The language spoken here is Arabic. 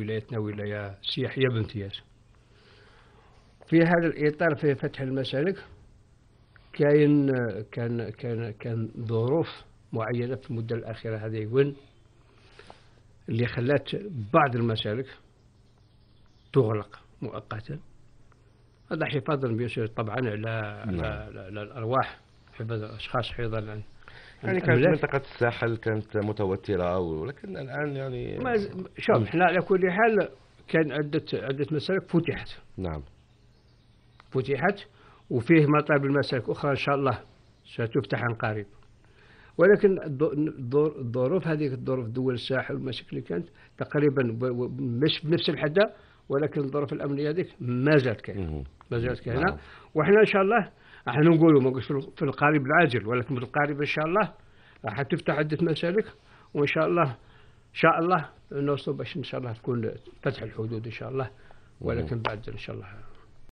ولايتنا ولاية سياحية بامتياز. في هذا الإطار في فتح المسالك كان ظروف معينة في المدة الأخيرة هذه وين اللي خلات بعض المسالك تغلق مؤقتا. هذا حفاظا بيسير طبعا على الأرواح، حفظ الأشخاص، حفظا عن يعني كانت منطقة الساحل كانت متوترة، ولكن الآن يعني شوف احنا على كل حال كان عدة مسالك فتحت. نعم. فتحت وفيه مطالب المسالك أخرى إن شاء الله ستفتح عن قريب. ولكن الظروف هذه، الظروف دول الساحل والمشاكل اللي كانت تقريبا مش بنفس الحدة، ولكن الظروف الأمنية هذيك ما زالت كاينة، ما زالت كاينة. وإحنا إن شاء الله راح نقولوا ما في القريب العاجل، ولكن في القريب إن شاء الله راح تفتح عدة مسالك، وإن شاء الله إن شاء الله نوصل باش إن شاء الله تكون فتح الحدود إن شاء الله، ولكن بعد إن شاء الله